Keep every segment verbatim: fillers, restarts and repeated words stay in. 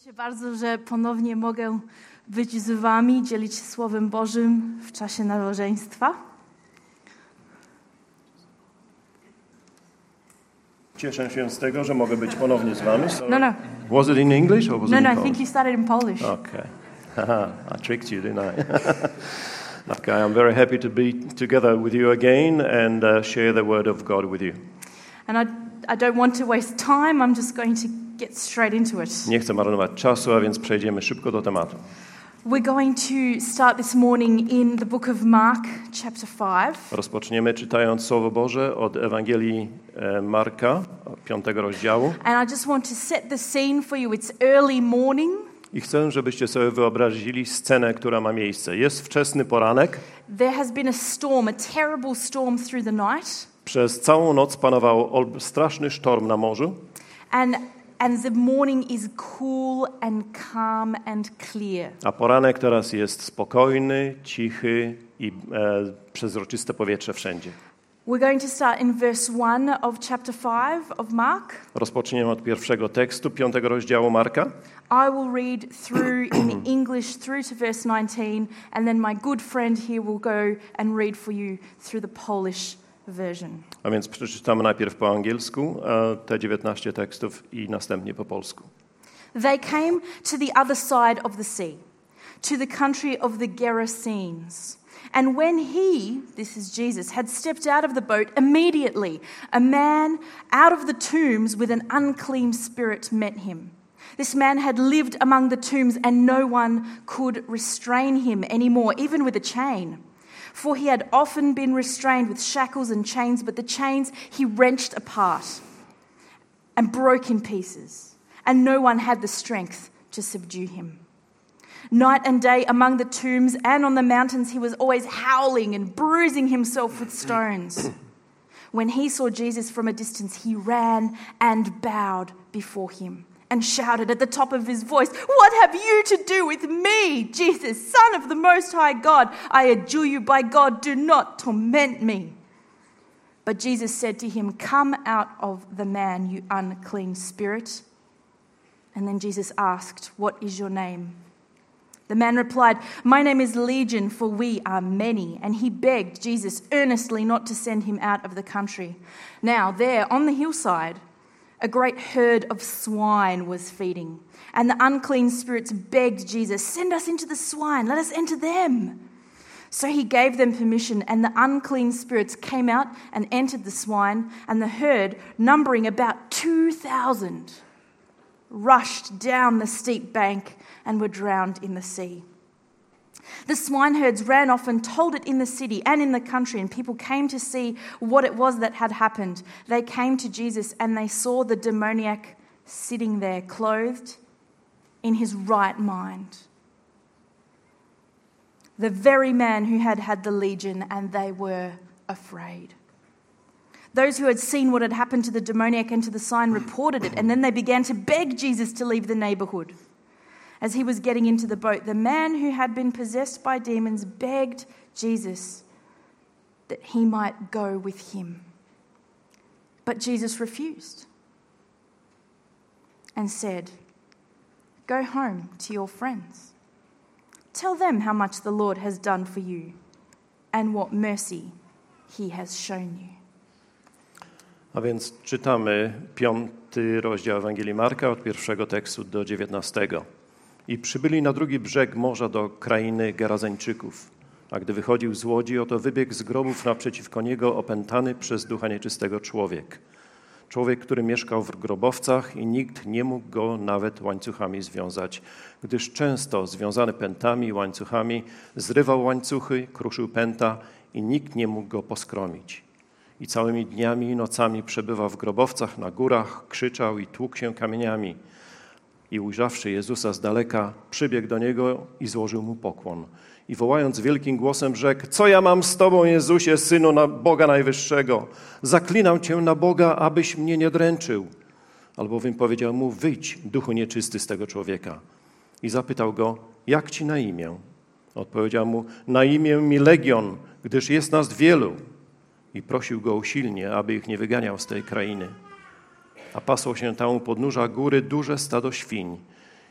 Cieszę się bardzo, że ponownie mogę być z wami, dzielić się Słowem Bożym w czasie nabożeństwa. Cieszę się z tego, że mogę być ponownie z wami. So No, no. Was it in English or was No, it in no, I Polish? think you started in Polish. Okay. Haha, I tricked you, didn't I? Okay, I'm very happy to be together with you again and uh, share the word of God with you. And I, I don't want to waste time. I'm just going to get straight into it. Nie chcę marnować czasu, a więc przejdziemy szybko do tematu. We're going to start this morning in the book of Mark, chapter five. Rozpoczniemy czytając Słowo Boże od Ewangelii e, Marka, piątego rozdziału. And I just want to set the scene for you. It's early morning. I chcę, żebyście sobie wyobrazili scenę, która ma miejsce. Jest wczesny poranek. There has been a storm, a terrible storm through the night. Przez całą noc panował ol- straszny sztorm na morzu. And and the morning is cool and calm and clear. A poranek teraz jest spokojny, cichy i e, przezroczyste powietrze wszędzie. We're going to start in verse one of chapter five of Mark. Rozpoczniemy od pierwszego tekstu, piątego rozdziału Marka. I will read through in English through to verse nineteen, and then my good friend here will go and read for you through the Polish version. A więc przeczytamy najpierw po angielsku e, te dziewiętnaście tekstów i następnie po polsku. They came to the other side of the sea, to the country of the Gerasenes. And when he, this is Jesus, had stepped out of the boat, immediately a man out of the tombs with an unclean spirit met him. This man had lived among the tombs, and no one could restrain him anymore, even with a chain. For he had often been restrained with shackles and chains, but the chains he wrenched apart and broke in pieces, and no one had the strength to subdue him. Night and day among the tombs and on the mountains he was always howling and bruising himself with stones. When he saw Jesus from a distance, he ran and bowed before him and shouted at the top of his voice, "What have you to do with me, Jesus, Son of the Most High God? I adjure you by God, do not torment me." But Jesus said to him, "Come out of the man, you unclean spirit." And then Jesus asked, "What is your name?" The man replied, "My name is Legion, for we are many." And he begged Jesus earnestly not to send him out of the country. Now there on the hillside, a great herd of swine was feeding. And the unclean spirits begged Jesus, "Send us into the swine, let us enter them." So he gave them permission, and the unclean spirits came out and entered the swine, and the herd, numbering about two thousand, rushed down the steep bank and were drowned in the sea. The swineherds ran off and told it in the city and in the country, and people came to see what it was that had happened. They came to Jesus and they saw the demoniac sitting there, clothed in his right mind. The very man who had had the legion, and they were afraid. Those who had seen what had happened to the demoniac and to the sign reported it, and then they began to beg Jesus to leave the neighborhood. As he was getting into the boat, the man who had been possessed by demons begged Jesus that he might go with him. But Jesus refused and said, "Go home to your friends. Tell them how much the Lord has done for you and what mercy he has shown you." A więc czytamy piąty rozdział Ewangelii Marka od pierwszego tekstu do dziewiętnastego. I przybyli na drugi brzeg morza do krainy Gerazeńczyków. A gdy wychodził z łodzi, oto wybiegł z grobów naprzeciwko niego opętany przez ducha nieczystego człowiek. Człowiek, który mieszkał w grobowcach i nikt nie mógł go nawet łańcuchami związać, gdyż często związany pętami i łańcuchami zrywał łańcuchy, kruszył pęta i nikt nie mógł go poskromić. I całymi dniami i nocami przebywał w grobowcach na górach, krzyczał i tłukł się kamieniami. I ujrzawszy Jezusa z daleka, przybiegł do Niego i złożył Mu pokłon. I wołając wielkim głosem rzekł: "Co ja mam z Tobą, Jezusie, Synu na Boga Najwyższego? Zaklinam Cię na Boga, abyś mnie nie dręczył." Albowiem powiedział mu: "Wyjdź, duchu nieczysty, z tego człowieka." I zapytał go: "Jak Ci na imię?" Odpowiedział mu: "Na imię mi Legion, gdyż jest nas wielu." I prosił go usilnie, aby ich nie wyganiał z tej krainy. A pasło się tam u podnóża góry duże stado świń.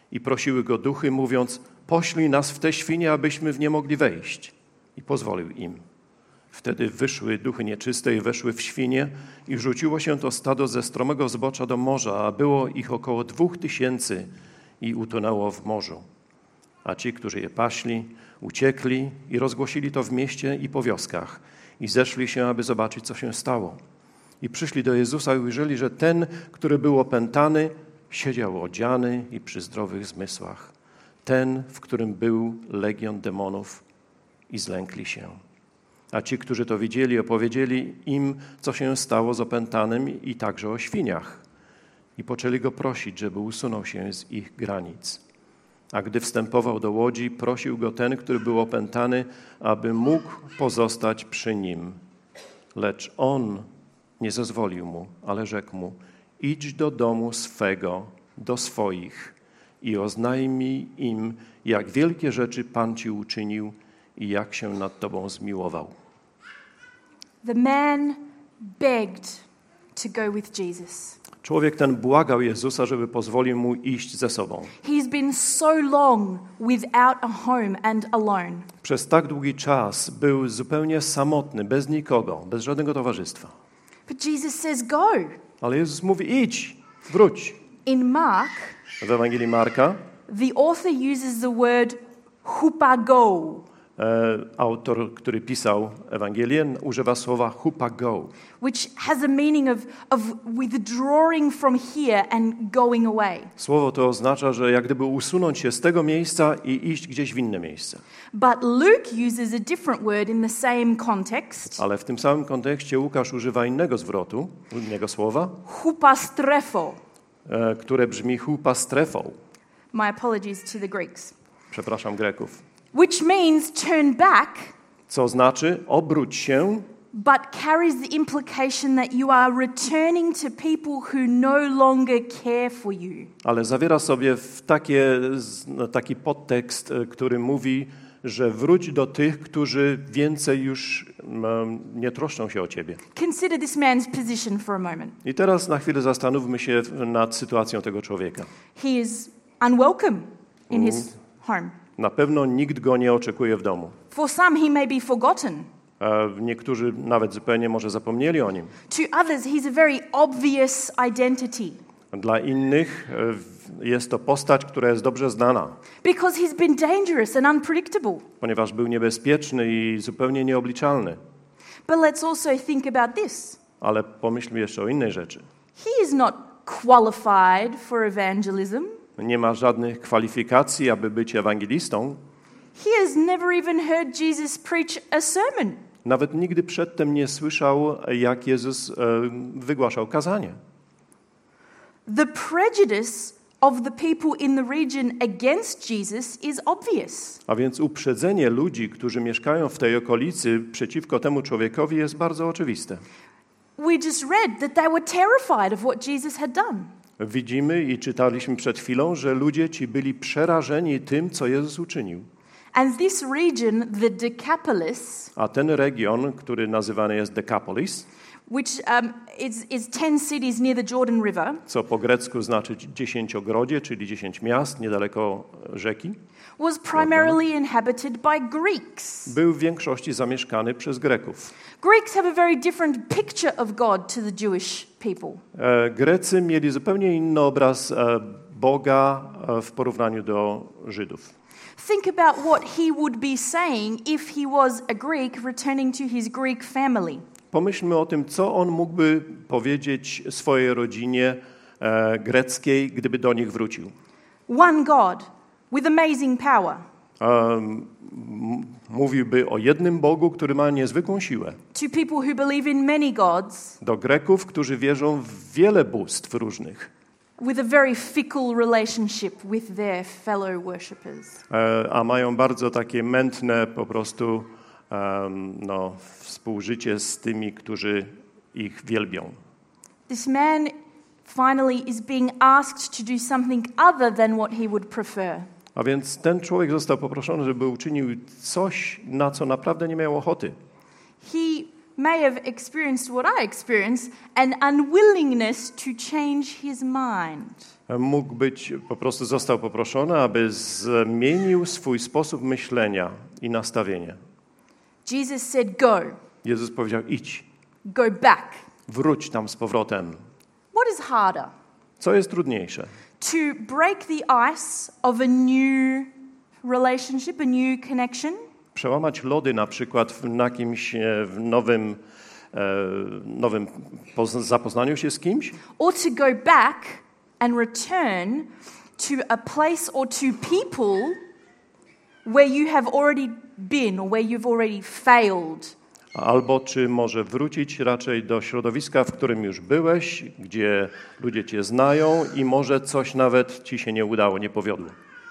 I prosiły go duchy, mówiąc, poślij nas w te świnie, abyśmy w nie mogli wejść. I pozwolił im. Wtedy wyszły duchy nieczyste i weszły w świnie i rzuciło się to stado ze stromego zbocza do morza, a było ich około dwóch tysięcy i utonęło w morzu. A ci, którzy je paśli, uciekli i rozgłosili to w mieście i po wioskach i zeszli się, aby zobaczyć, co się stało. I przyszli do Jezusa i ujrzeli, że ten, który był opętany, siedział odziany i przy zdrowych zmysłach. Ten, w którym był legion demonów, i zlękli się. A ci, którzy to widzieli, opowiedzieli im, co się stało z opętanym i także o świniach. I poczęli go prosić, żeby usunął się z ich granic. A gdy wstępował do łodzi, prosił go ten, który był opętany, aby mógł pozostać przy nim. Lecz on nie zezwolił mu, ale rzekł mu, idź do domu swego, do swoich i oznajmij im, jak wielkie rzeczy Pan ci uczynił i jak się nad tobą zmiłował. The man begged to go with Jesus. Człowiek ten błagał Jezusa, żeby pozwolił mu iść ze sobą. He's been so long without a home and alone. Przez tak długi czas był zupełnie samotny, bez nikogo, bez żadnego towarzystwa. But Jesus says go. Ale Jezus mówi, idź, wróć. In Mark, W Ewangelii Marka the author uses the word hupago. e, autor, który pisał Ewangelię, używa słowa hupago, which has a meaning of, of withdrawing from here and going away. Słowo to oznacza, że jak gdyby usunąć się z tego miejsca i iść gdzieś w inne miejsce. But Luke uses a different word in the same context. Ale w tym samym kontekście Łukasz używa innego zwrotu, innego słowa, Hupastrepho. e, które brzmi hupastrefo. My apologies to the Greeks. Przepraszam Greków. Which means turn back, Co znaczy obróć się, but carries the implication that you are returning to people who no longer care for you. ale zawiera sobie w takie, no, taki podtekst, e, który mówi, że wróć do tych, którzy więcej już um, nie troszczą się o ciebie. Consider this man's position for a moment. I teraz na chwilę zastanówmy się nad sytuacją tego człowieka. He is unwelcome in his home. Na pewno nikt go nie oczekuje w domu. For some, he may be forgotten. E, Niektórzy nawet zupełnie może zapomnieli o nim. To others, he's a very obvious identity Dla innych e, jest to postać, która jest dobrze znana, because he's been dangerous and unpredictable. ponieważ był niebezpieczny i zupełnie nieobliczalny. But let's also think about this. Ale pomyślmy jeszcze o innej rzeczy. He is not qualified for evangelism. Nie ma żadnych kwalifikacji, aby być ewangelistą. He has never even heard Jesus preach a sermon. Nawet nigdy przedtem nie słyszał, jak Jezus e, wygłaszał kazanie. The prejudice of the people in the region against Jesus is obvious. A więc uprzedzenie ludzi, którzy mieszkają w tej okolicy przeciwko temu człowiekowi jest bardzo oczywiste. We just read that they were terrified of what Jesus had done. Widzimy i czytaliśmy przed chwilą, że ludzie ci byli przerażeni tym, co Jezus uczynił. And this region, the Decapolis, A ten region, który nazywany jest Decapolis, which um, is, is ten cities near the Jordan River, co po grecku znaczy dziesięciogrodzie, czyli dziesięć miast niedaleko rzeki, was primarily inhabited by Greeks. był w większości zamieszkany przez Greków. Greeks have a very different picture of God to the Jewish people. E, Grecy mieli zupełnie inny obraz e, Boga e, w porównaniu do Żydów. Think about what he would be saying if he was a Greek returning to his Greek family. Pomyślmy o tym, co on mógłby powiedzieć swojej rodzinie e, greckiej, gdyby do nich wrócił. One God with amazing power. Um, mówiłby o jednym Bogu, który ma niezwykłą siłę. To people who believe in many gods. Do Greków, którzy wierzą w wiele bóstw różnych. With a very fickle relationship with their fellow worshippers. E, a mają bardzo takie mętne po prostu um, no, współżycie z tymi, którzy ich wielbią. This man finally is being asked to do something other than what he would prefer. A więc ten człowiek został poproszony, żeby uczynił coś, na co naprawdę nie miał ochoty. He may have experienced what I experienced, an unwillingness to change his mind. mógł być, po prostu został poproszony, aby zmienił swój sposób myślenia i nastawienie. Jesus said, go. Jezus powiedział, idź, Go back. wróć tam z powrotem. What is harder? Co jest trudniejsze? To break the ice of a new relationship, a new connection? Przełamać lody na przykład w, na kimś, e, w nowym, e, nowym poz- zapoznaniu się z kimś? Or to go back and return to a place or to people where you have already been or where you've already failed? Albo czy może wrócić raczej do środowiska, w którym już byłeś, gdzie ludzie cię znają i może coś nawet ci się nie udało, nie powiodło.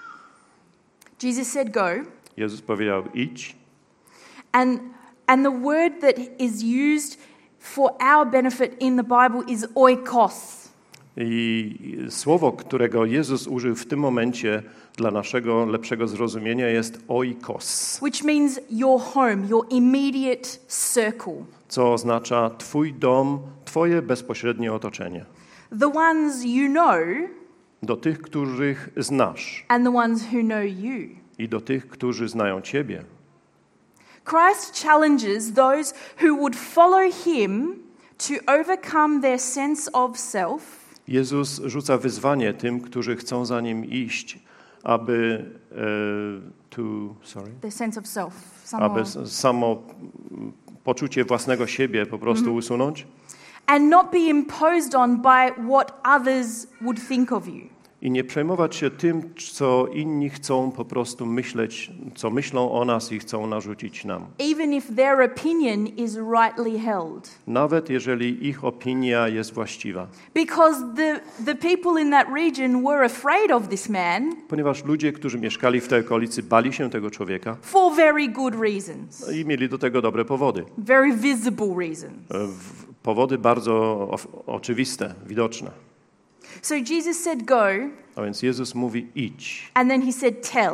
Jesus said, go. Jezus powiedział, idź. And, and the word that is used for our benefit in the Bible is oikos. I słowo, którego Jezus użył w tym momencie dla naszego lepszego zrozumienia jest oikos, Which means your home, your immediate circle. co oznacza twój dom, twoje bezpośrednie otoczenie. The ones you know Do tych, których znasz and the ones who know you. i do tych, którzy znają ciebie. Christ challenges those who would follow him to overcome their sense of self Jezus rzuca wyzwanie tym, którzy chcą za Nim iść, aby e, to, sorry, their sense of self. aby s- samo poczucie własnego siebie po prostu usunąć And not be imposed on by what others would think of you. i nie przejmować się tym, co inni chcą po prostu myśleć, co myślą o nas i chcą narzucić nam. Even if their opinion is rightly held. Nawet jeżeli ich opinia jest właściwa. Because the, the people in that region were afraid of this man Ponieważ ludzie, którzy mieszkali w tej okolicy, bali się tego człowieka for very good reasons, i mieli do tego dobre powody. very visible reasons. E, w- Powody bardzo o- oczywiste, widoczne. So Jesus said, go, A więc Jezus mówi idź and then he said, tell.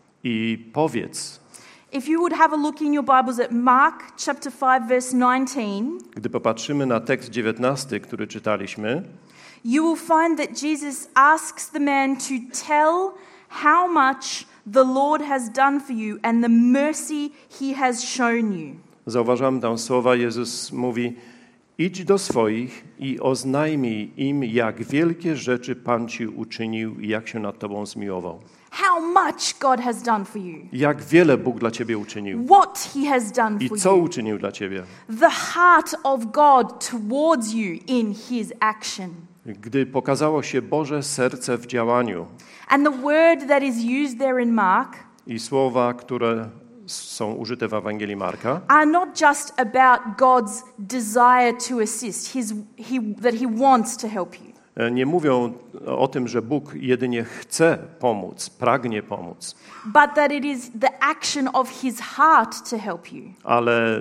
i powiedz. If you would have a look in your Bibles at Mark chapter five, verse nineteen, Gdy popatrzymy na tekst dziewiętnasty, który czytaliśmy, you will find that Jesus asks the man to tell how much the Lord has done for you and the mercy he has shown you. zauważamy tam słowa, Jezus mówi, idź do swoich i oznajmij im, jak wielkie rzeczy Pan ci uczynił i jak się nad tobą zmiłował. How much God has done for you. Jak wiele Bóg dla ciebie uczynił What he has done i for co you. uczynił dla ciebie. The heart of God towards you in his action. Gdy pokazało się Boże serce w działaniu And the word that is used there in Mark i słowa, które są użyte w Ewangelii Marka, are not just about God's desire to assist, his, he, that he wants to help you. nie mówią o tym, że Bóg jedynie chce pomóc, pragnie pomóc, But that it is the action of his heart to help you. ale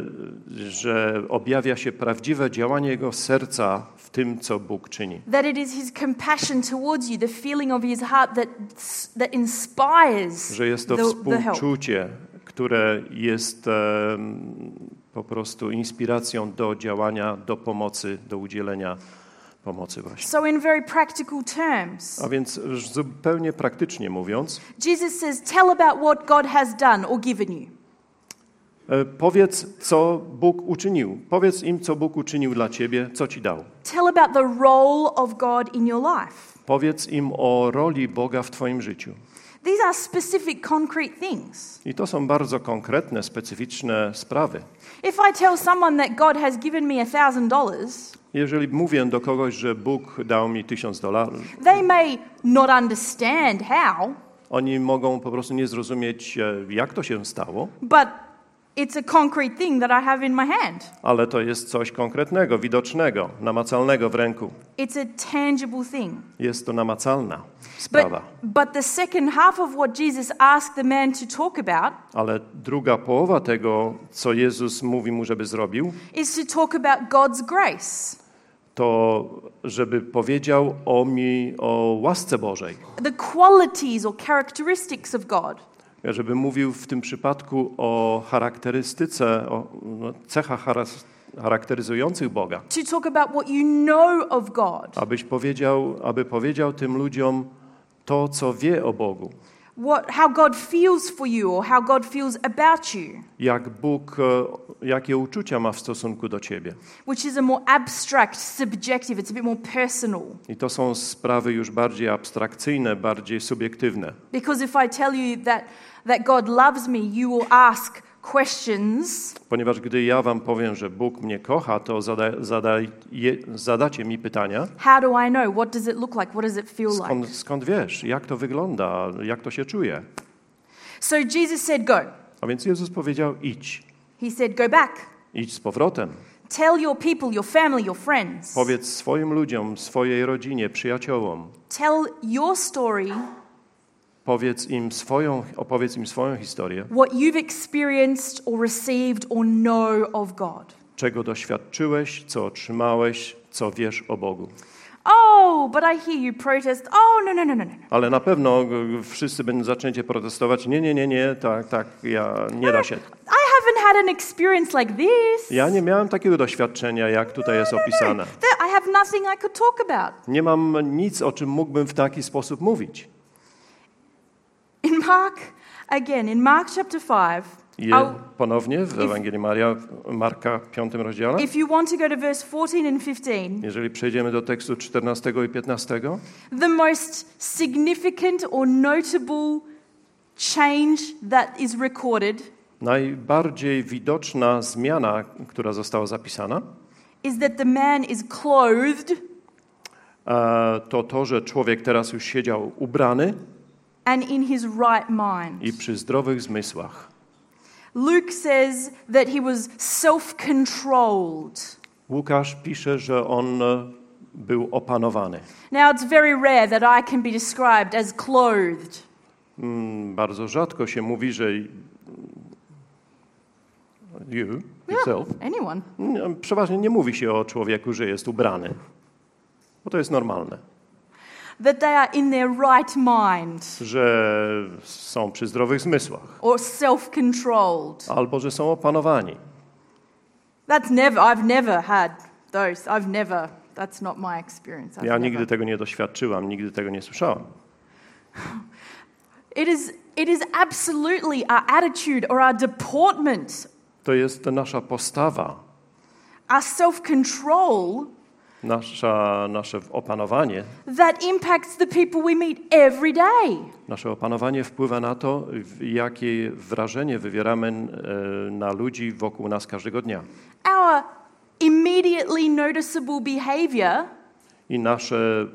że objawia się prawdziwe działanie Jego serca w tym, co Bóg czyni. That it is his compassion towards you, the feeling of his heart that, that inspires Że jest to the, the help. współczucie, które jest em, po prostu inspiracją do działania, do pomocy, do udzielenia pomocy właśnie. So in very practical terms, A więc zupełnie praktycznie mówiąc, Jesus says, tell about what God has done or given you. e, powiedz, co Bóg uczynił. Powiedz im, co Bóg uczynił dla ciebie, co ci dał. Tell about the role of God in your life. Powiedz im o roli Boga w twoim życiu. These are specific, concrete things. I to są bardzo konkretne, specyficzne sprawy. If I tell someone that God has given me a thousand dollars, Jeżeli mówię do kogoś, że Bóg dał mi tysiąc dolarów, they may not understand how, oni mogą po prostu nie zrozumieć, e, jak to się stało, but it's a concrete thing that I have in my hand. ale to jest coś konkretnego, widocznego, namacalnego w ręku. It's a tangible thing. Jest to namacalna But, sprawa. but the second half of what Jesus asked the man to talk about Ale druga połowa tego, co Jezus mówi mu, żeby zrobił, is to talk about God's grace, to żeby powiedział o mi, o łasce Bożej. the qualities or characteristics of God. Żeby mówił w tym przypadku o charakterystyce, o no, cechach charas- charakteryzujących Boga. To talk about what you know of God. Abyś powiedział, aby powiedział tym ludziom to, co wie o Bogu. What, how God feels for you or how God feels about you. Jak Bóg, jakie uczucia ma w stosunku do ciebie. Which is a more abstract, subjective, it's a bit more personal. I to są sprawy już bardziej abstrakcyjne, bardziej subiektywne. Because if I tell you that, that God loves me, you will ask questions. Ponieważ gdy ja wam powiem, że Bóg mnie kocha, to zada, zada, je, zadacie mi pytania. How do I know? What does it look like? What does it feel Skąd, like? skąd wiesz? Jak to wygląda? Jak to się czuje? So Jesus said, go. A więc Jezus powiedział, idź. He said, go back. Idź z powrotem. Tell your people, your family, your friends. Powiedz swoim ludziom, swojej rodzinie, przyjaciołom. Tell your story. Powiedz im swoją, opowiedz im swoją historię. What you've experienced or received or know of God. Czego doświadczyłeś, co otrzymałeś, co wiesz o Bogu. Oh, but I hear you protest. Oh, no, no, no, no, no. Ale na pewno wszyscy będą zaczęcie protestować. Nie, nie, nie, nie, tak, tak, ja, nie da się. I haven't had an experience like this. Ja nie miałem takiego doświadczenia, jak tutaj jest opisane. I have nothing I could talk about. Nie mam nic, o czym mógłbym w taki sposób mówić. In Mark, again, in Mark chapter five, I ponownie w Ewangelii Maria, Marka, piątym rozdziale. If you want to go to verse fourteen and fifteen, jeżeli przejdziemy do tekstu czternastego i piętnastego, the most significant or notable change that is recorded najbardziej widoczna zmiana, która została zapisana, is that the man is clothed, to to, że człowiek teraz już siedział ubrany and in his right mind. i przy zdrowych zmysłach. Luke says that he was self-controlled. Łukasz pisze, że on był opanowany. Now it's very rare that I can be described as clothed. Mm, bardzo rzadko się mówi, że you, yourself. Yeah, anyone. Przeważnie nie mówi się o człowieku, że jest ubrany, bo to jest normalne. That they are in their right mind. Że są przy zdrowych zmysłach. Or self-controlled. Albo że są opanowani. That's never, I've never had those. I've never, that's not my experience. I've Ja nigdy never. tego nie doświadczyłam, nigdy tego nie słyszałam. It is, it is absolutely our attitude or our deportment. To jest nasza postawa. Our self-control. Nasza, nasze opanowanie. That impacts the people we meet every day. Nasze opanowanie wpływa na to, jakie wrażenie wywieramy na ludzi wokół nas każdego dnia. Our immediately noticeable behavior. I nasze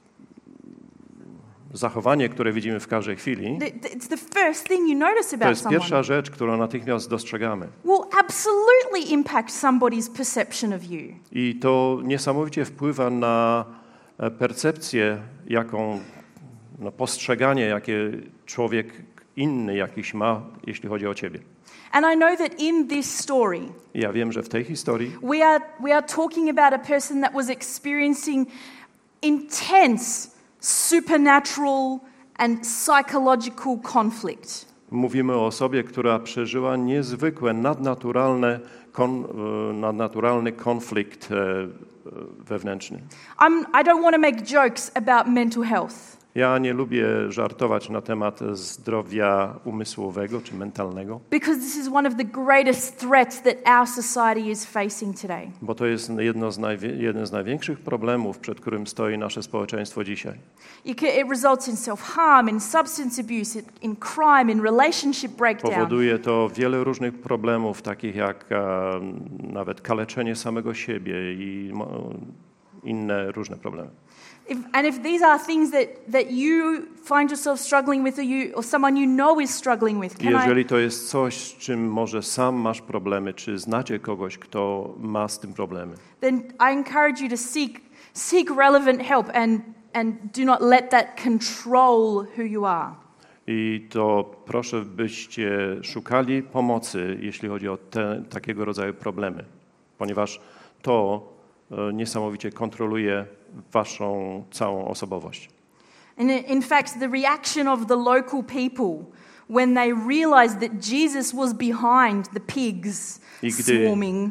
zachowanie, które widzimy w każdej chwili, it's the first thing you notice about to jest someone. pierwsza rzecz, którą natychmiast dostrzegamy. Will absolutely impact somebody's perception of you. I to niesamowicie wpływa na percepcję, jaką, no, postrzeganie, jakie człowiek inny jakiś ma, jeśli chodzi o ciebie. And I know that in this story, I ja wiem, że w tej historii we are we are talking about a person that was experiencing intense supernatural and psychological conflict. mówimy o osobie, która przeżyła niezwykłe, nadnaturalne, kon, nadnaturalny konflikt wewnętrzny. I'm, I don't want to make jokes about mental health. Ja nie lubię żartować na temat zdrowia umysłowego czy mentalnego. Because this is one of the greatest threats that our society is facing today. Bo to jest jedno z najwie- jeden z największych problemów, przed którym stoi nasze społeczeństwo dzisiaj. You can, it results in self-harm, in substance abuse, in crime, in relationship breakdown. Powoduje to wiele różnych problemów, takich jak e, nawet kaleczenie samego siebie i mo, inne różne problemy. If, and if these are things that, that you find yourself struggling with or, you, or someone you know is struggling with, can Jeżeli I, to jest coś, z czym może sam masz problemy, czy znacie kogoś, kto ma z tym problemy, then I encourage you to seek, seek relevant help and, and do not let that control who you are. i to proszę, byście szukali pomocy, jeśli chodzi o te, takiego rodzaju problemy, ponieważ to e, niesamowicie kontroluje waszą całą osobowość. And in fact, the reaction of the local people when they realized that Jesus was behind the pigs I gdy, swarming.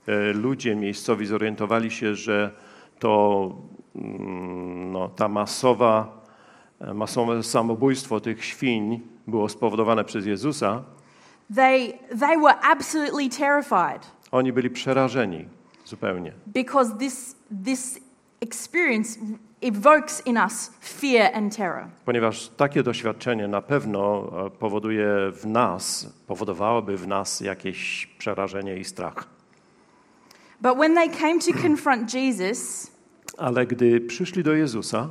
e, ludzie miejscowi zorientowali się, że to mm, no, ta masowa, masowe samobójstwo tych świń było spowodowane przez Jezusa, they, they were absolutely terrified oni byli przerażeni zupełnie. because this, this experience evokes in us fear and terror. Ponieważ takie doświadczenie na pewno e, powoduje w nas, powodowałoby w nas jakieś przerażenie i strach. But when they came to confront Jesus, Ale gdy przyszli do Jezusa,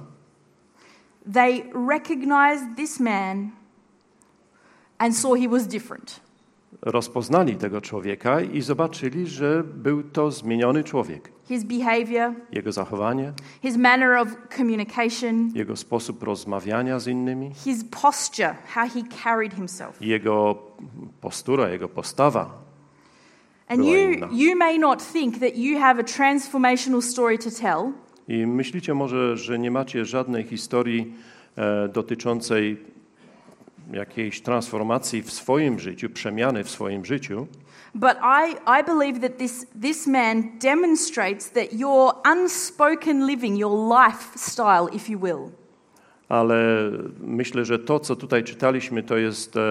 they recognized this man and saw he was different. rozpoznali tego człowieka i zobaczyli, że był to zmieniony człowiek. His behavior, Jego zachowanie, his manner of communication, jego sposób rozmawiania z innymi, his posture, how he carried himself. jego postura, jego postawa. And była you, inna. you may not think that you have a transformational story to tell, I myślicie może, że nie macie żadnej historii e, dotyczącej jakiejś transformacji w swoim życiu, przemiany w swoim życiu, but I, I believe that this, this man demonstrates that your unspoken living, your lifestyle, if you will, ale myślę, że to, co tutaj czytaliśmy, to jest... E,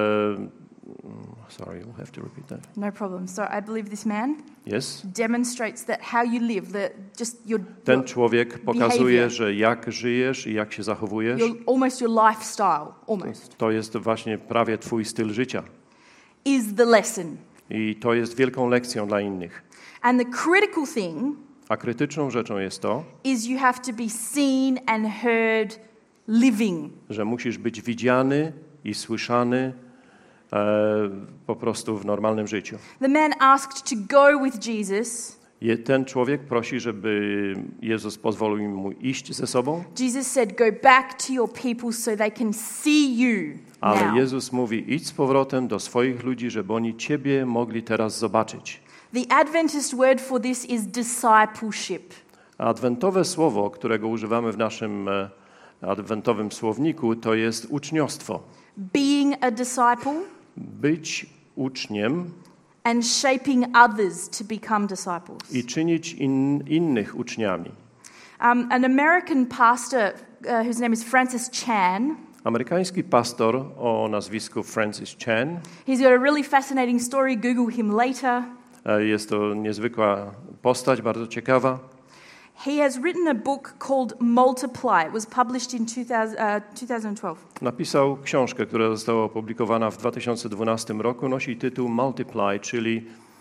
sorry, you'll have to repeat that. no problem. So I believe this man Yes? demonstrates that how you live, the, just your, Ten your, człowiek pokazuje, behavior. że jak żyjesz i jak się zachowujesz, your, almost your lifestyle, almost, to jest właśnie prawie twój styl życia. is the lesson. I to jest wielką lekcją dla innych. And the critical thing A krytyczną rzeczą jest to, is you have to be seen and heard living. że musisz być widziany i słyszany e, po prostu w normalnym życiu. The man asked to go with Jesus. Je, ten człowiek prosi, żeby Jezus pozwolił mu iść ze sobą, Jesus said, go back to your people so they can see you ale now. Jezus mówi, idź z powrotem do swoich ludzi, żeby oni Ciebie mogli teraz zobaczyć. The Adventist word for this is discipleship. Adwentowe słowo, którego używamy w naszym e, adwentowym słowniku, to jest uczniostwo. Being a disciple Być uczniem and shaping others to become disciples. i czynić in, innych uczniami. Um, an American pastor uh, whose name is Francis Chan, Amerykański pastor o nazwisku Francis Chan, he's got a really fascinating story. Google him later. e, jest to niezwykła postać, bardzo ciekawa. He has written a book called Multiply. It was published in two thousand, uh, twenty twelve. Napisał książkę, która została opublikowana w dwa tysiące dwunastym roku. Nosi tytuł Multiply, czyli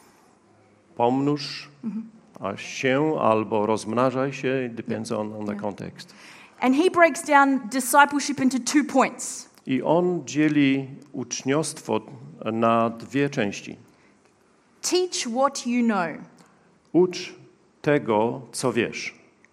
pomnóż a się albo rozmnażaj się. It depends on, on the context. And he breaks down discipleship into two points. I on dzieli uczniostwo na dwie części. Teach what you know. Ucz tego, co wiesz,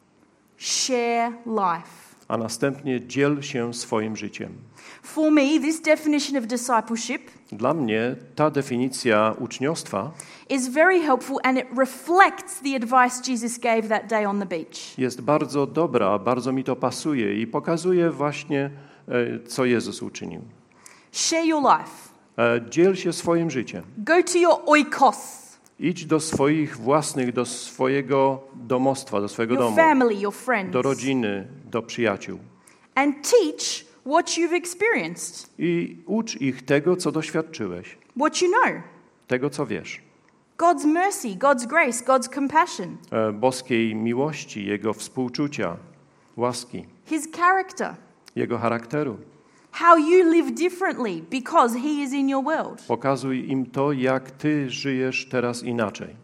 Share life. a następnie dziel się swoim życiem. For me, this definition of discipleship Dla mnie ta definicja uczniostwa is very helpful and it reflects the advice Jesus gave that day on the beach. jest bardzo dobra, bardzo mi to pasuje i pokazuje właśnie, e, co Jezus uczynił. Share your life. E, Dziel się swoim życiem. Go to your oikos, Idź do swoich własnych, do swojego domostwa, do swojego your domu, family, your friends, do rodziny, do przyjaciół. and teach what you've experienced, I ucz ich tego, co doświadczyłeś, what you know. tego, co wiesz. God's mercy, God's grace, God's compassion, E, Boskiej miłości, Jego współczucia, łaski, His character, Jego charakteru. how you live differently because He is in your world. Pokazuj im to, jak ty żyjesz teraz inaczej.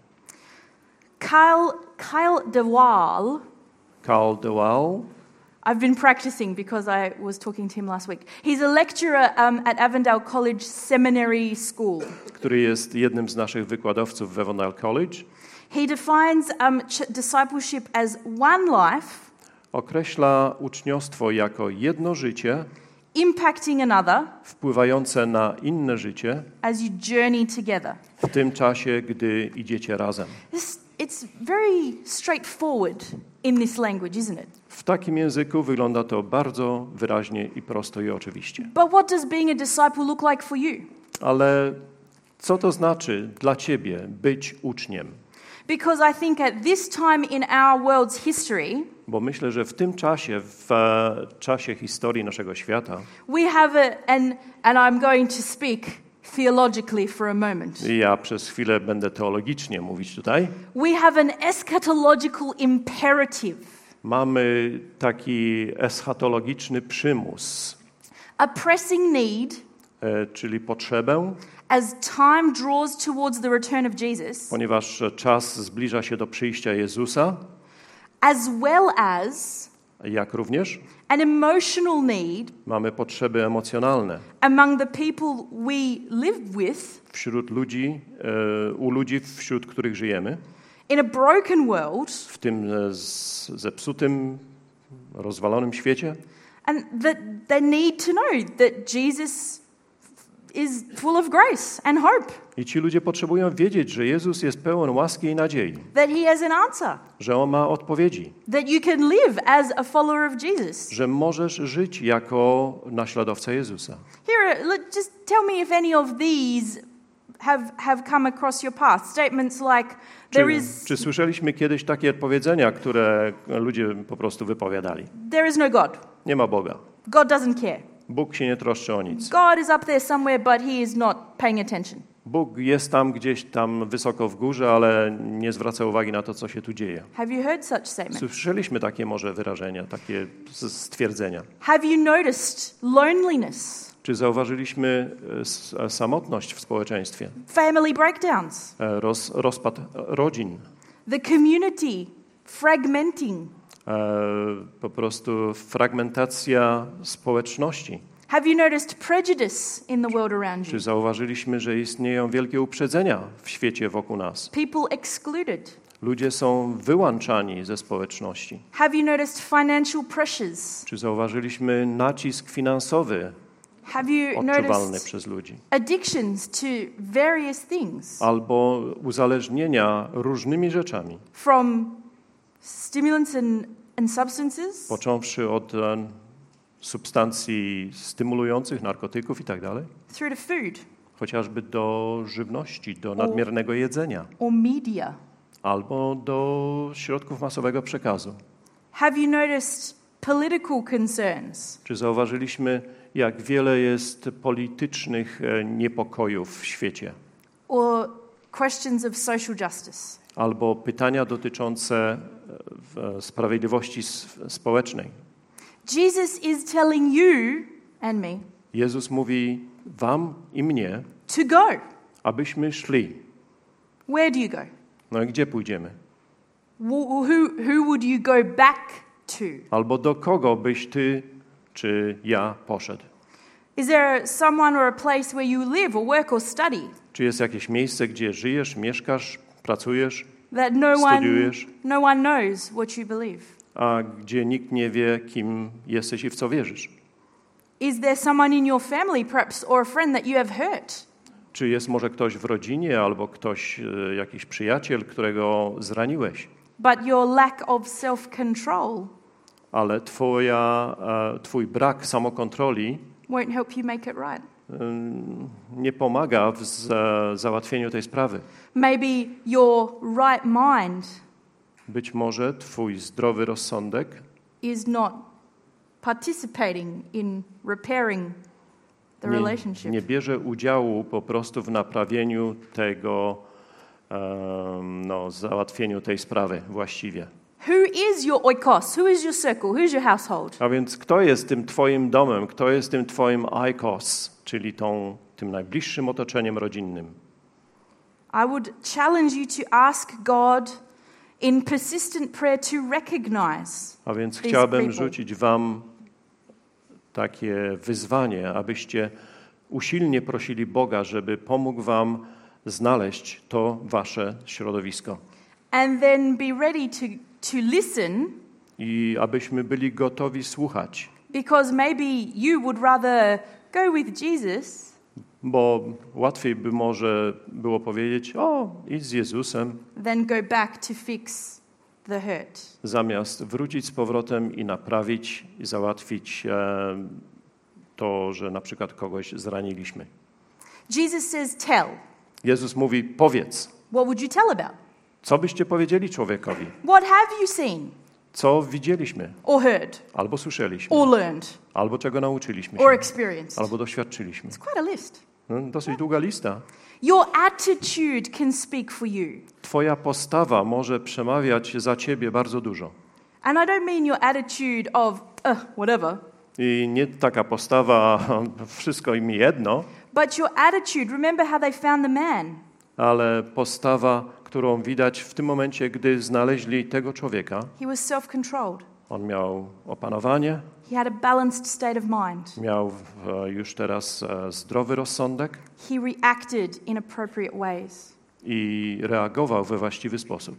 Kyle, Kyle DeWall, Carl DeWall, I've been practicing because I was talking to him last week. He's a lecturer um, at Avondale College Seminary School. który jest jednym z naszych wykładowców w Avondale College, He defines um, ch- discipleship as one life określa uczniostwo jako jedno życie impacting another wpływające na inne życie as you journey together. w tym czasie, gdy idziecie razem. This, it's very straightforward in this language, isn't it? W takim języku wygląda to bardzo wyraźnie i prosto i oczywiście. But what does being a disciple look like for you? Ale co to znaczy dla ciebie być uczniem? Because I think at this time in our world's history, Bo myślę, że w tym czasie, w e, czasie historii naszego świata, we have a, and, and I'm going to speak theologically for a moment. ja przez chwilę będę teologicznie mówić tutaj, We have an eschatological imperative, mamy taki eschatologiczny przymus, a pressing need e, czyli potrzebę, as time draws towards the return of Jesus, ponieważ czas zbliża się do przyjścia Jezusa, as well as jak również an emotional need mamy potrzeby emocjonalne among the people we live with wśród ludzi, e, u ludzi, wśród których żyjemy, in a broken world, w tym e, z- zepsutym, rozwalonym świecie, and that they need to know that Jesus is full of grace and hope, i ci ludzie potrzebują wiedzieć, że Jezus jest pełen łaski i nadziei, that he has an answer, że On ma odpowiedzi, that you can live as a follower of Jesus. że możesz żyć jako naśladowca Jezusa. Here, let- just tell me if any of these have, have come across your path. Statements like, Czy, there is, czy słyszeliśmy kiedyś takie powiedzenia, które ludzie po prostu wypowiadali? there is no God. Nie ma Boga. God doesn't care. Bóg się nie troszczy o nic. God is up there somewhere, but he is not paying attention. Bóg jest tam gdzieś tam wysoko w górze, ale nie zwraca uwagi na to, co się tu dzieje. Have you heard such statements? Słyszeliśmy takie może wyrażenia, takie s- stwierdzenia. Have you noticed loneliness, Czy zauważyliśmy e, s- e, samotność w społeczeństwie, family breakdowns, E, roz, rozpad rodzin, the community fragmenting? e, po prostu fragmentacja społeczności? Have you noticed prejudice in the world around you? Czy zauważyliśmy, że istnieją wielkie uprzedzenia w świecie wokół nas? People excluded. Ludzie są wyłączani ze społeczności. Have you noticed financial pressures? Czy zauważyliśmy nacisk finansowy Have you odczuwalny noticed przez ludzi? addictions to various things? Albo uzależnienia różnymi rzeczami, From stimulants and, and substances począwszy od e, substancji stymulujących, narkotyków i tak dalej, through to food chociażby do żywności, do nadmiernego jedzenia, or media. albo do środków masowego przekazu. Have you noticed political concerns? Czy zauważyliśmy, jak wiele jest politycznych e, niepokojów w świecie? Or questions of social justice? Albo pytania dotyczące e, w- sprawiedliwości s- społecznej. Jesus is telling you and me Jezus mówi wam i mnie, to go. abyśmy szli. Where do you go? No i gdzie pójdziemy? Wh- Who, who would you go back to? Albo do kogo byś ty czy ja poszedł? Is there someone or a place where you live or work or study Czy jest jakieś miejsce, gdzie żyjesz, mieszkasz, pracujesz, that no one, studiujesz, no one knows what you believe? a gdzie nikt nie wie, kim jesteś i w co wierzysz? Is there someone in your family, perhaps, or a friend that you have hurt? Czy jest może ktoś w rodzinie albo ktoś, e, jakiś przyjaciel, którego zraniłeś, But your lack of self-control ale twoja, e, twój brak samokontroli won't help you make it right. ym, nie pomaga w za, załatwieniu tej sprawy. Maybe your right mind Być może twój zdrowy rozsądek is not participating in repairing the nie, relationship. nie bierze udziału po prostu w naprawieniu tego, em, no, załatwieniu tej sprawy właściwie. Who is your oikos? Who is your circle? Who's your household? A więc kto jest tym twoim domem, kto jest tym twoim oikos, czyli tą, tym najbliższym otoczeniem rodzinnym? I would challenge you to ask God in persistent prayer to recognize A więc these chciałbym people. rzucić wam takie wyzwanie, abyście usilnie prosili Boga, żeby pomógł wam znaleźć to wasze środowisko. and then be ready to, to listen, I abyśmy byli gotowi słuchać, because maybe you would rather go with Jesus bo łatwiej by może było powiedzieć, o, idź z Jezusem, than go back to fix the hurt. zamiast wrócić z powrotem i naprawić i załatwić e, to, że na przykład kogoś zraniliśmy. Jesus says, tell. Jezus mówi, powiedz. What would you tell about? Co byście powiedzieli człowiekowi? What have you seen Co widzieliśmy? or heard Albo słyszeliśmy? or learned Albo czego nauczyliśmy or się? experienced? Albo doświadczyliśmy? It's quite a list. No, dosyć długa lista. Your attitude can speak for you. Twoja postawa może przemawiać za ciebie bardzo dużo. And I don't mean your attitude of, uh, whatever, I nie taka postawa, wszystko im jedno, but your attitude. Remember how they found the man. ale postawa, którą widać w tym momencie, gdy znaleźli tego człowieka. He was self-controlled. On miał opanowanie, He had a balanced state of mind. miał e, już teraz e, zdrowy rozsądek He reacted in appropriate ways. i reagował we właściwy sposób.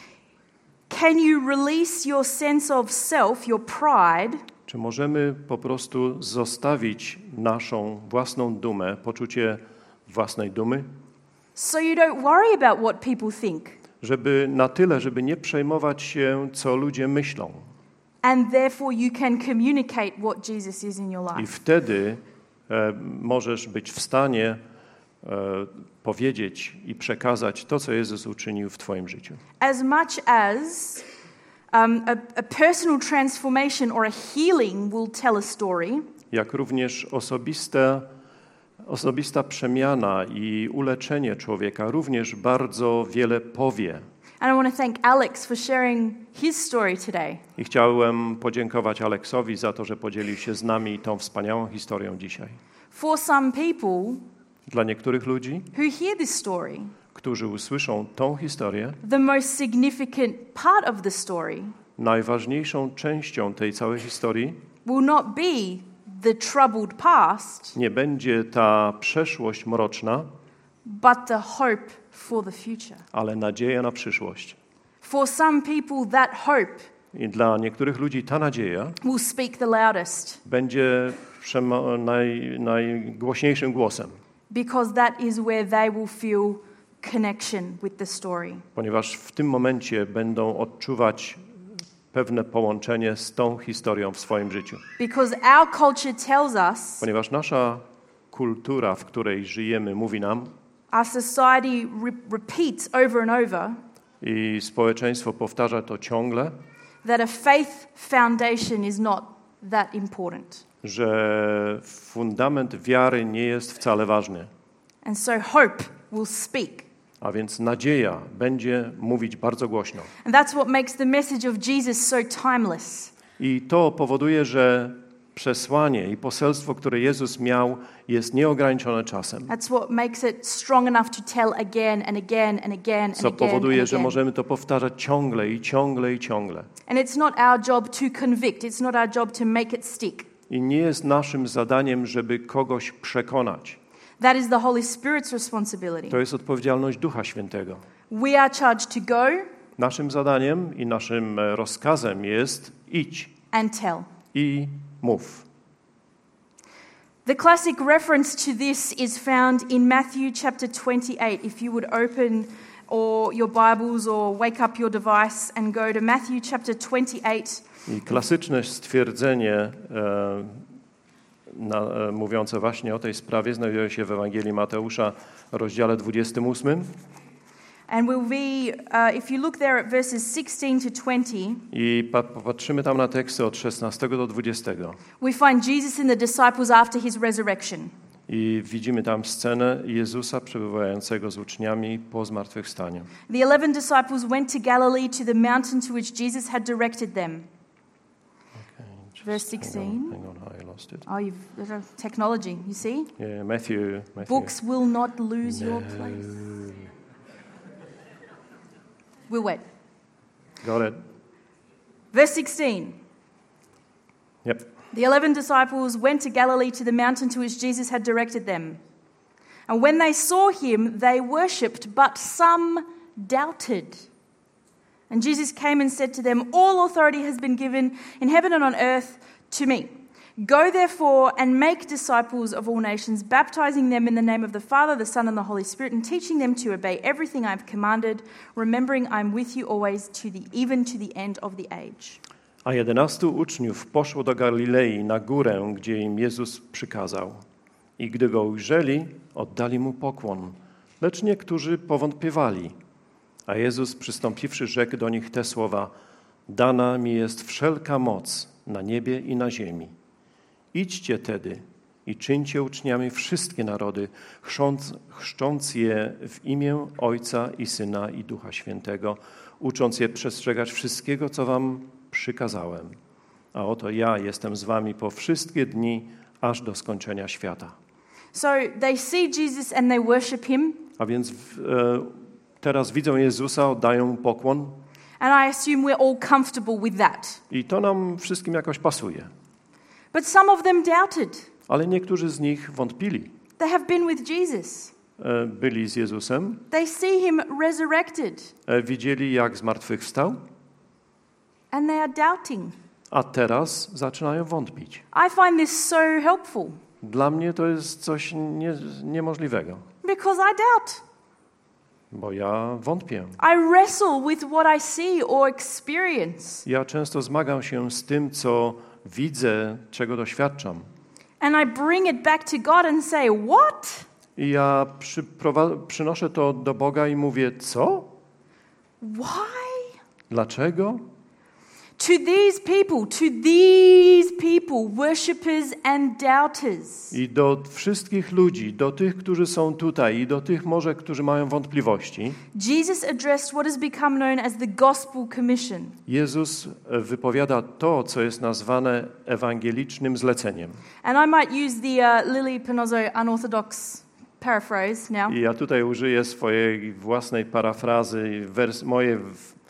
Can you release your sense of self, your pride, Czy możemy po prostu zostawić naszą własną dumę, poczucie własnej dumy, so you don't worry about what people think, żeby na tyle, żeby nie przejmować się, co ludzie myślą. and therefore you can communicate what Jesus is in your I life? wtedy e, możesz być w stanie e, powiedzieć i przekazać to, co Jezus uczynił w twoim życiu. As much as um, a, a personal transformation or a healing will tell a story, Jak również osobiste, osobista przemiana i uleczenie człowieka również bardzo wiele powie. and I want to thank Alex for sharing his story today. I chciałem podziękować Aleksowi za to, że podzielił się z nami tą wspaniałą historią dzisiaj. For some people Dla niektórych ludzi, who hear this story, którzy usłyszą tą historię, the most significant part of the story najważniejszą częścią tej całej historii will not be the troubled past, nie będzie ta przeszłość mroczna, but the hope for the future. ale nadzieja na przyszłość. For some people, that hope I dla niektórych ludzi ta nadzieja will speak the loudest, będzie przema- naj, najgłośniejszym głosem, because that is where they will feel connection with the story. ponieważ w tym momencie będą odczuwać pewne połączenie z tą historią w swoim życiu. Because our culture tells us, Ponieważ nasza kultura, w której żyjemy, mówi nam our society re- repeats over and over, i społeczeństwo powtarza to ciągle, that a faith foundation is not that important. że fundament wiary nie jest wcale ważny. And so hope will speak. A więc nadzieja będzie mówić bardzo głośno. And that's what makes the message of Jesus so timeless. I to powoduje, że przesłanie i poselstwo, które Jezus miał, jest nieograniczone czasem. That's what makes it strong enough to tell again and again and again and Co again powoduje, and że again. możemy to powtarzać ciągle i ciągle i ciągle. And it's not our job to convict. It's not our job to make it stick. I nie jest naszym zadaniem, żeby kogoś przekonać. That is the Holy Spirit's responsibility. To jest odpowiedzialność Ducha Świętego. We are charged to go Naszym zadaniem i naszym e, rozkazem jest idź and tell. i mów. The classic reference to this is found in Matthew chapter twenty-eight. If you would open or your Bibles or wake up your device and go to Matthew chapter twenty-eight. I klasyczne stwierdzenie e, na, e, mówiące właśnie o tej sprawie znajduje się w Ewangelii Mateusza, rozdziale dwudziestym ósmym. And we'll be, uh, if you look there at verses sixteen to twenty, I pa- popatrzymy tam na teksty od szesnastego do dwudziestego. we find Jesus and the disciples after his resurrection. I widzimy tam scenę Jezusa przebywającego z uczniami po zmartwychwstaniu. The eleven disciples went to Galilee to the mountain to which Jesus had directed them. Okay, Verse just sixteen. Hang on, hang on, I lost it. Oh, you've uh, technology, you see? Yeah, Matthew, Matthew. Books will not lose your place. We'll wait. Got it. Verse sixteen. Yep. The eleven disciples went to Galilee to the mountain to which Jesus had directed them. And when they saw him, they worshipped, but some doubted. And Jesus came and said to them, all authority has been given in heaven and on earth to me. Go therefore and make disciples of all nations, baptizing them in the name of the Father, the Son, and the Holy Spirit, and teaching them to obey everything I have commanded, remembering I am with you always to the even to the end of the age. A jedenastu uczniów poszło do Galilei na górę, gdzie im Jezus przykazał. I gdy go ujrzeli, oddali mu pokłon, lecz niektórzy powątpiewali. A Jezus przystąpiwszy rzekł do nich te słowa: Dana mi jest wszelka moc na niebie i na ziemi. Idźcie tedy i czyńcie uczniami wszystkie narody, chrząc, chrzcząc je w imię Ojca i Syna i Ducha Świętego, ucząc je przestrzegać wszystkiego, co wam przykazałem. A oto ja jestem z wami po wszystkie dni, aż do skończenia świata. So they see Jesus and they worship him. A więc w, e, teraz widzą Jezusa, oddają mu pokłon. And I assume we're all comfortable with that. I to nam wszystkim jakoś pasuje. But some of them doubted. Ale niektórzy z nich wątpili. They have been with Jesus. E, byli z Jezusem, They see him resurrected. e, widzieli jak zmartwychwstał, And they are doubting. a teraz zaczynają wątpić. I find this so helpful Dla mnie to jest coś nie, niemożliwego, because I doubt. bo ja wątpię. I wrestle with what I see or experience. Ja często zmagam się z tym, co widzę, czego doświadczam. And I bring it back to God and say, what? I ja przyprowa- przynoszę to do Boga i mówię, co? Why? Dlaczego? To these people, to these people, worshippers and doubters. I do wszystkich ludzi, do tych, którzy są tutaj i do tych może, którzy mają wątpliwości, Jesus addressed what has become known as the Gospel Commission. Jezus wypowiada to, co jest nazwane ewangelicznym zleceniem. And I might use the uh, Lily Panozzo unorthodox paraphrase now. I ja tutaj użyję swojej własnej parafrazy, wers- moje,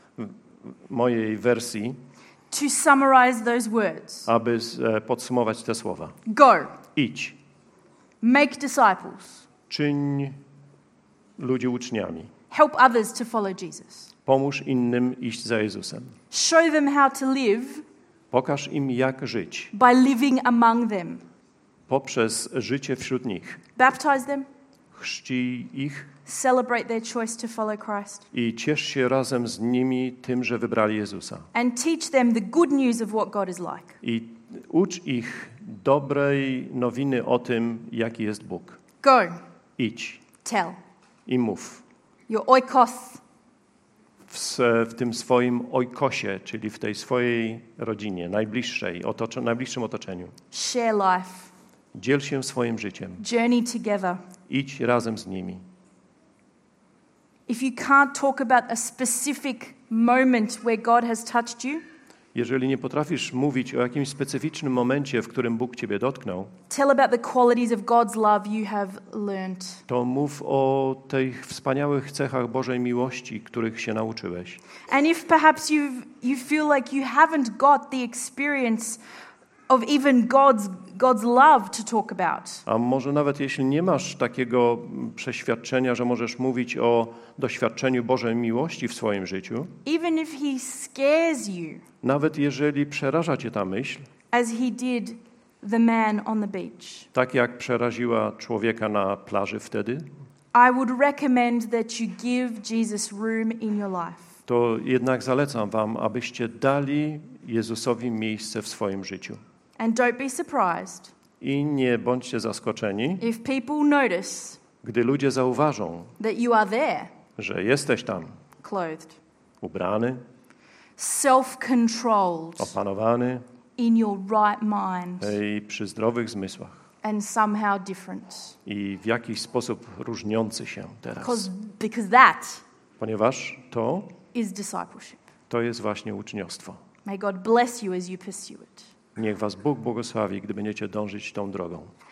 mojej wersji, To summarize those words. aby e, podsumować te słowa. Go, Idź, make disciples, czyń ludzi uczniami, help others to follow Jesus, pomóż innym iść za Jezusem. show them how to live Pokaż im, jak żyć by living among them, poprzez życie wśród nich. baptize them, Chrzcij ich celebrate their choice to follow Christ, i ciesz się razem z nimi tym, że wybrali Jezusa. and teach them the good news of what God is like. I ucz ich dobrej nowiny o tym, jaki jest Bóg. Go, Idź tell. i mów. Your oikos, W, s- w tym swoim ojkosie, czyli w tej swojej rodzinie, najbliższej, otocz- najbliższym otoczeniu. share life, Dziel się swoim życiem. journey together. Idź razem z nimi. If you can't talk about a specific moment where God has touched you, Jeżeli nie potrafisz mówić o jakimś specyficznym momencie, w którym Bóg ciebie dotknął, tell about the qualities of God's love you have learned. to mów o tych wspaniałych cechach Bożej miłości, których się nauczyłeś. And if perhaps you you feel like you haven't got the experience of even God's God's love to talk about, A może nawet jeśli nie masz takiego przeświadczenia, że możesz mówić o doświadczeniu Bożej miłości w swoim życiu, even if he scares you nawet jeżeli przeraża cię ta myśl, as he did the man on the beach, tak jak przeraziła człowieka na plaży wtedy, I would recommend that you give Jesus room in your life. to jednak zalecam wam, abyście dali Jezusowi miejsce w swoim życiu. And don't be surprised I nie bądźcie zaskoczeni, if people notice gdy ludzie zauważą, that you are there, że jesteś tam clothed, ubrany, self-controlled, opanowany in your right mind, i przy zdrowych zmysłach and somehow different. i w jakiś sposób różniący się teraz. Because, because that Ponieważ to, is discipleship. to jest właśnie uczniostwo. May God bless you as you pursue it. Niech was Bóg błogosławi, gdy będziecie dążyć tą drogą.